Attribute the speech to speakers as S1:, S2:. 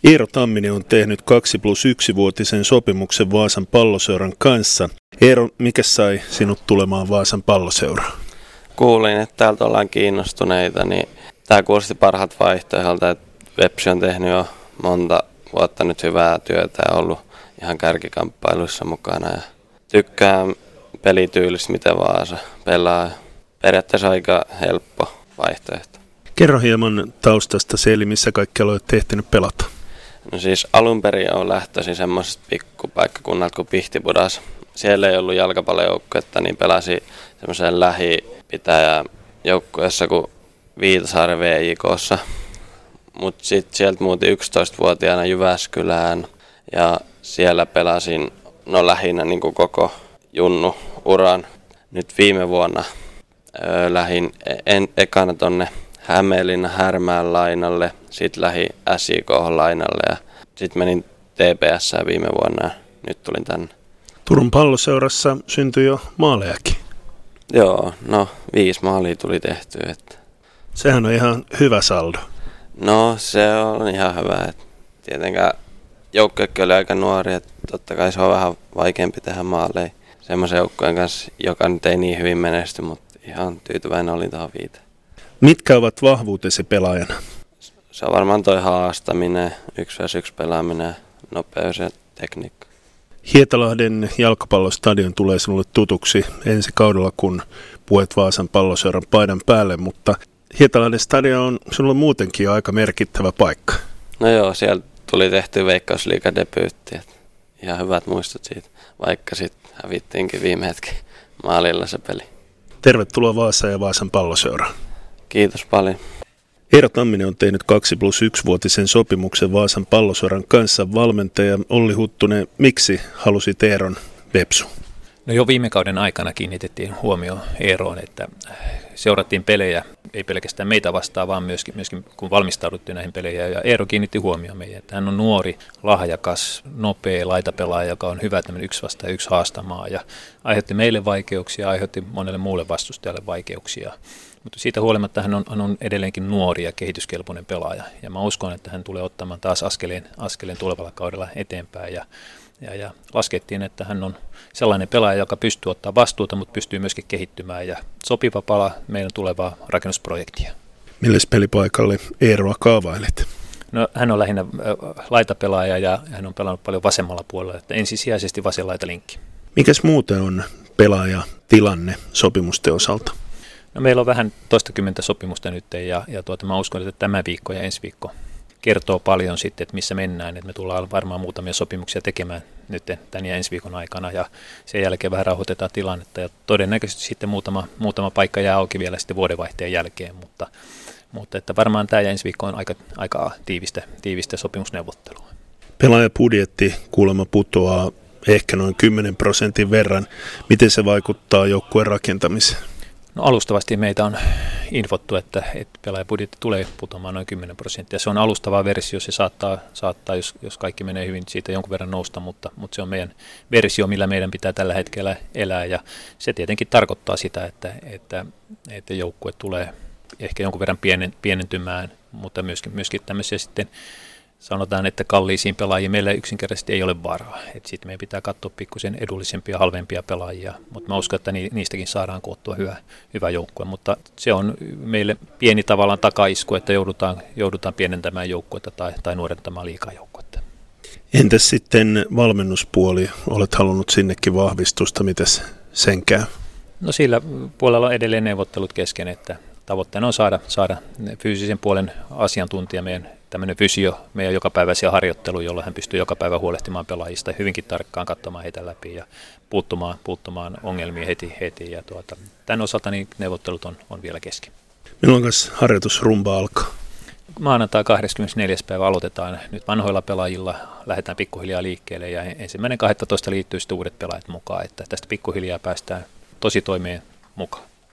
S1: Eero Tamminen on tehnyt 2+1-vuotisen sopimuksen Vaasan Palloseuran kanssa. Eero, mikä sai sinut tulemaan Vaasan Palloseuraan?
S2: Kuulin, että täältä ollaan kiinnostuneita, niin tämä kuulosti parhaat vaihtoehdolta, että Vepsi on tehnyt jo monta vuotta nyt hyvää työtä ja ollut ihan kärkikamppailuissa mukana. Ja tykkään pelityylistä, miten Vaasa pelaa. Periaatteessa aika helppo vaihtoehto.
S1: Kerro hieman taustasta, eli missä kaikki olet tehtynyt pelata.
S2: No siis alun perin on lähtöisin semmoisesta pikkupaikkakunnalta kuin Pihtipudas. Siellä ei ollut jalkapallojoukkuetta, niin pelasin semmoisen lähipitäjäjoukkueessa kuin Viitasaaren VJK:ssa. Mutta sitten sieltä muutin 11-vuotiaana Jyväskylään ja siellä pelasin lähinnä niin kuin koko junnu-uran. Nyt viime vuonna lähdin ekana tonne Hämeenlinnan Härmään lainalle, sitten lähdin SJK-lainalle ja sitten menin TPS:ään viime vuonna ja nyt tulin tänne.
S1: Turun Palloseurassa syntyi jo maalejakin.
S2: Joo, 5 maalia tuli tehtyä.
S1: Sehän on ihan hyvä saldo.
S2: No se on ihan hyvä. Tietenkään joukkuekin oli aika nuori, että totta kai se on vähän vaikeampi tehdä maaleja semmoisen joukkueen kanssa, joka nyt ei niin hyvin menesty, mutta ihan tyytyväinen olin tuohon 5.
S1: Mitkä ovat vahvuutesi pelaajana?
S2: Se on varmaan toi haastaminen, 1-1 pelaaminen, nopeus ja tekniikka.
S1: Hietalahden jalkapallostadion tulee sinulle tutuksi ensi kaudella, kun puet Vaasan Palloseuran paidan päälle, mutta Hietalahden stadion on sinulle muutenkin aika merkittävä paikka.
S2: No joo, siellä tuli tehty Veikkausliiga-debyytti, ihan hyvät muistot siitä, vaikka sitten hävittiinkin viime hetken maalilla se peli.
S1: Tervetuloa Vaasaan ja Vaasan Palloseuraan.
S2: Kiitos paljon.
S1: Eero Tamminen on tehnyt 2+1-vuotisen sopimuksen Vaasan Palloseuran kanssa. Valmentaja Olli Huttunen, miksi halusit Eeron Vepsuun?
S3: No jo viime kauden aikana kiinnitettiin huomio Eeroon, että seurattiin pelejä, ei pelkästään meitä vastaan, vaan myöskin kun valmistauduttiin näihin peleihin. Ja Eero kiinnitti huomioon meidän, että hän on nuori, lahjakas, nopea laitapelaaja, joka on hyvä tämmöinen 1-1 haastamaa. Ja aiheutti meille vaikeuksia, aiheutti monelle muulle vastustajalle vaikeuksia. Mutta siitä huolimatta hän on edelleenkin nuori ja kehityskelpoinen pelaaja. Ja mä uskon, että hän tulee ottamaan taas askeleen tulevalla kaudella eteenpäin. Ja laskettiin, että hän on sellainen pelaaja, joka pystyy ottaa vastuuta, mutta pystyy myöskin kehittymään. Ja sopiva pala meidän tulevaa rakennusprojektia.
S1: Milles pelipaikalle Eeroa kaavailet?
S3: No, hän on lähinnä laitapelaaja ja hän on pelannut paljon vasemmalla puolella, että ensisijaisesti vasen laitalinkki.
S1: Mikäs muuten on pelaajatilanne sopimusten osalta?
S3: No, meillä on vähän toistakymmentä sopimusta nyt ja mä uskon, että tämä viikko ja ensi viikko kertoo paljon sitten, että missä mennään. Että me tullaan varmaan muutamia sopimuksia tekemään nyt tämän ja ensi viikon aikana ja sen jälkeen vähän rauhoitetaan tilannetta ja todennäköisesti sitten muutama paikka jää auki vielä sitten vuodenvaihteen jälkeen, mutta että varmaan tämä ja ensi viikko on aika tiivistä sopimusneuvottelua.
S1: Pelaajabudjetti kuulemma putoaa ehkä noin 10% verran. Miten se vaikuttaa joukkueen rakentamiseen?
S3: No, alustavasti meitä on infottu, että pelaajabudjetti tulee putoamaan noin 10%. Se on alustava versio, se saattaa jos kaikki menee hyvin, siitä jonkun verran nousta, mutta se on meidän versio, millä meidän pitää tällä hetkellä elää. Ja se tietenkin tarkoittaa sitä, että joukkue tulee ehkä jonkun verran pienentymään, mutta myöskin tämmöisiä sitten sanotaan, että kalliisiin pelaajiin meillä yksinkertaisesti ei ole varaa. Sitten meidän pitää katsoa pikkusen edullisempia, halvempia pelaajia, mutta mä uskon, että niistäkin saadaan koottua hyvä joukkue. Mutta se on meille pieni tavallaan takaisku, että joudutaan pienentämään joukkuetta tai nuorentamaan liikaa joukkuetta.
S1: Entäs sitten valmennuspuoli? Olet halunnut sinnekin vahvistusta, mitäs sen käy? No,
S3: sillä puolella on edelleen neuvottelut kesken, että tavoitteena on saada fyysisen puolen asiantuntija meidän tämmöinen fysio, meidän jokapäiväisiä harjoittelu, jolla hän pystyy joka päivä huolehtimaan pelaajista hyvinkin tarkkaan katsomaan heitä läpi ja puuttumaan ongelmiin heti. Ja tämän osalta niin neuvottelut on vielä kesken.
S1: Milloin harjoitusrumba alkaa?
S3: Maanantai 24. päivä aloitetaan nyt vanhoilla pelaajilla, lähdetään pikkuhiljaa liikkeelle ja 1.12. liittyy sitten uudet pelaajat mukaan, että tästä pikkuhiljaa päästään tosi toimeen mukaan.